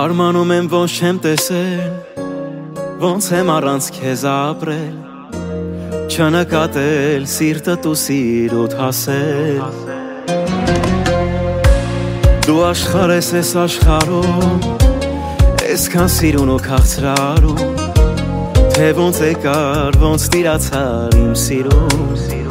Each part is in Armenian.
Զարմանում եմ ոնց չեմ տեսել, ոնց եմ առանց քեզ ապրել, չնկատել սիրտդ ու սիրուդ հասել։ Դու աշխարհ ես այս աշխարհում, այսքան սիրուն ու քաղցրարում, թե ոնց եկար, ոնց տիրացար իմ սիրուն։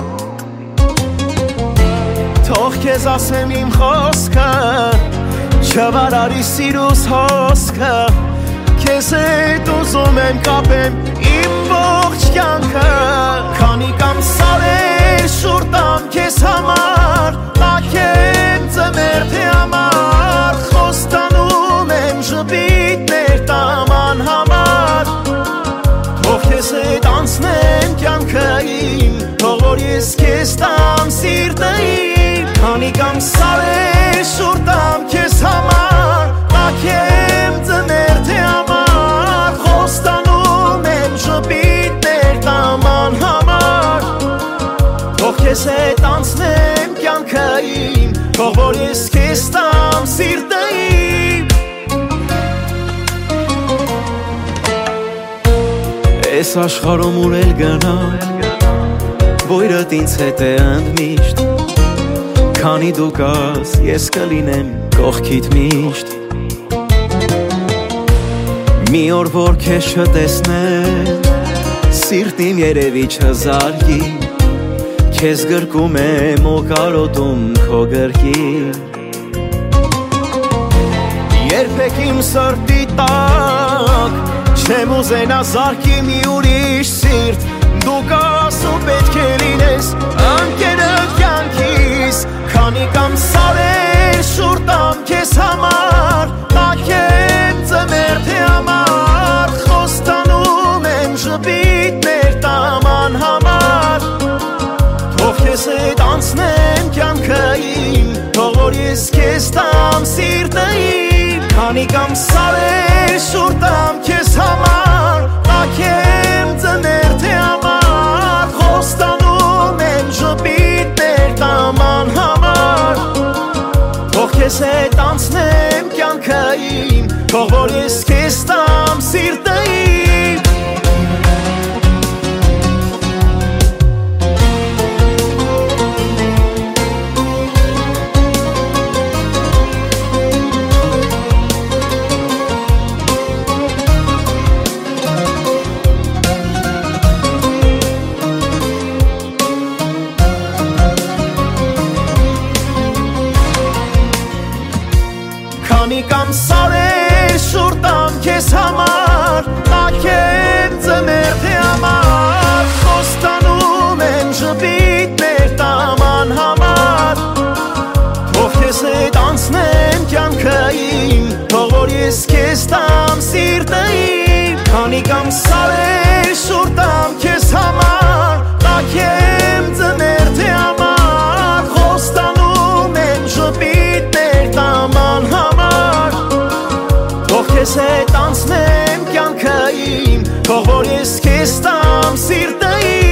Թող քեզ ասեմ իմ խոսքը, չվարարի սիրուս հոսքը, քեզ հետ ուզում եմ կապեմ իմ ողջ կյանքը։ Քանի կամ սարեր շուռ տամ քեզ համար, տաքեմ ծմերթի համար, խոստանում եմ ժպիտներ տամ անհամար։ Թող քեզ հետ անցնեմ կյանքը իմ, թող որ ես քեզ տամ սիրտը իմ։ Քանի կամ սարեր շուռ տամ քեզ համար, տաքեմ ծմերթի համար, խոստանում եմ ժպիտներ տամ անհամար։ Թող քեզ հետ անցնեմ կյանքը իմ, թող որ ես քեզ տամ սիրտը իմ։ Այս աշխարհում ուր էլ գնամ, բույրդ ինձ հետ է ընդմիշտ, քանի դու կաս, ես կլինեմ կողքիդ միշտ։ Մի օր որ քեզ չտեսնեմ, սիրտիմ երևի չզարգի, քեզ գրկում եմ ու կարոտում քո գրկին։ Երբեք իմ սրտի տակ չեմ ուզենա զարկի մի ուրիշ սիրտ, դու կաս ու պետք է լինես ընկերը կյանքիս։ Քանի կամ սարեր շուռ տամ քեզ համար, տաքեմ ծմերթի համար, խոստանում եմ ժպիտներ տամ անհամար։ Թող քեզ հետ անցնեմ կյանքը իմ, թող որ ես քեզ տամ սիրտը իմ։ Քանի կամ սարեր շուռ տամ քեզ համար, տաքեմ ծմերթի համար, խոստանում եմ ժպիտներ տամ անհամար։ Թող քեզ հետ անցնեմ կյանքը իմ, թող որ ես քեզ տամ սիրտը իմ։ Քանի կամ սարեր շուռ տամ քեզ համար, տաքեմ ծմերթի համար, խոստանում եմ ժպիտներ տամ անհամար։ Թող քեզ հետ անցնեմ կյանքը իմ, թող որ ես քեզ տամ սիրտը իմ։ Քանի կամ սարեր շուռ տամ քեզ համար, տաքեմ ծմերթի համար, խոստանում եմ ժպիտներ տամ անհամար։ Թող քեզ հետ անցնեմ կյանքը իմ, թող որ ես քեզ տամ սիրտը իմ։